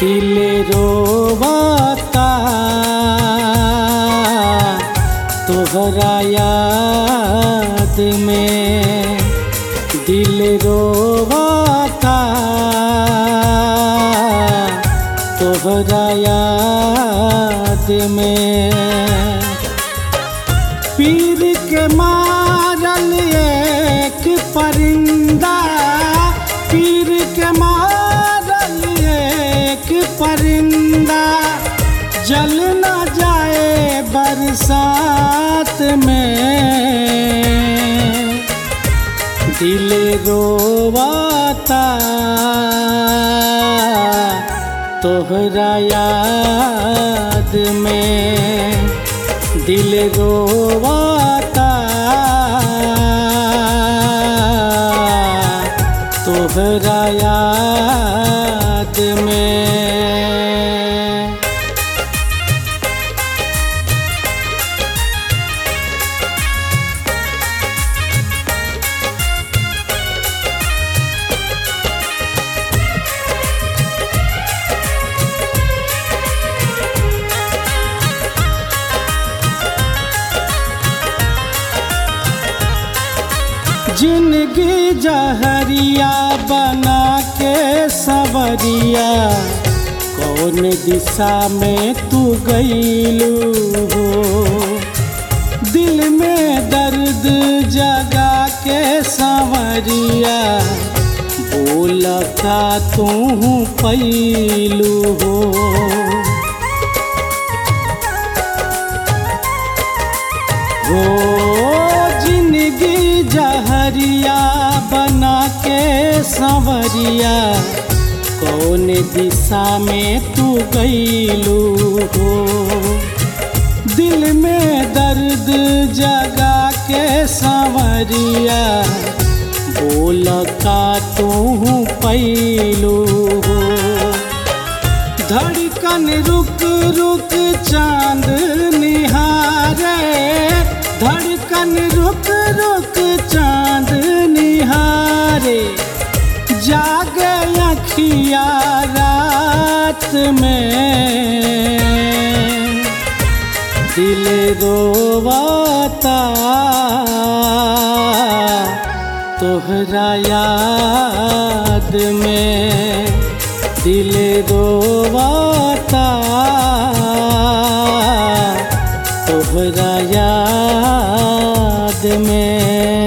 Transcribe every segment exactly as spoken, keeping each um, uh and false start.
दिल रोवाता तोहरा याद में, दिल रोवाता तोहरा याद में। पीर के मारल एक परिंदा, पीर के मारल एक परिंदा, जल न जाए बरसात में। दिल रोवाता तोहरा याद में, दिल रोवाता तोहरा याद में। जिंदगी जहरिया बना के सवरिया, कौन दिशा में तू गईलू हो। दिल में दर्द जगा के सवरिया, बोल का तू पैलू हो। हो जिंदगी जहरिया बना के संवरिया, कौन दिशा में तू गईलू हो। दिल में दर्द जगा के संवरिया, बोल का तू पैलू हो। धड़कन रुक रुक चांद निहारे, धड़कन रुक रुक चांद निहारे, जागे अखिया रात में। दिल रोवाता तोहरा याद में, दिल रोवाता तोहरा याद में।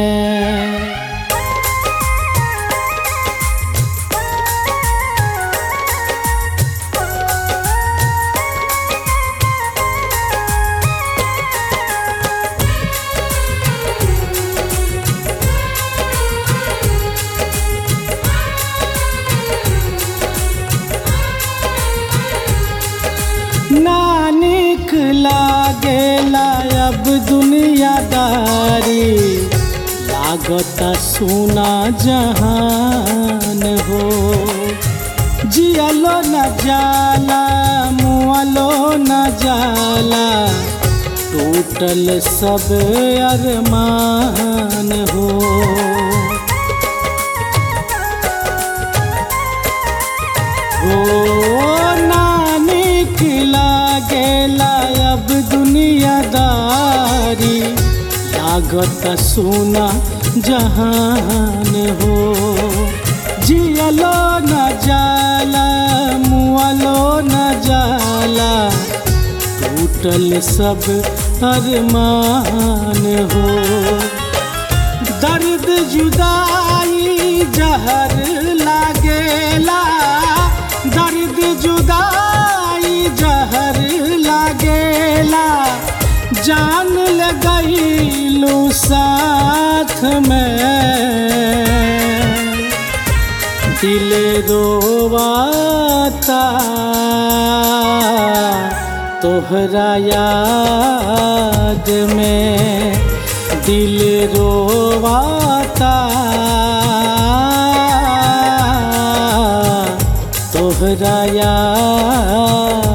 ना निक लागेला अब दुनियादारी, लागता सुना जहान हो। जियलो न जाला मुअलो न जाला, टूटल सब अरमान हो। हो लागेला अब दुनियादारी, लागत सुना जहान हो। जियलो न जाला मुअलो न जाला, टूटल सब अरमान हो। दर्द जुदाई जहर लागेला, दर्द जुदाई जहर लागेला, जान ले गईलू साथ में। दिल रोवाता तोहरा याद में, दिल रोवाता तोहरा याद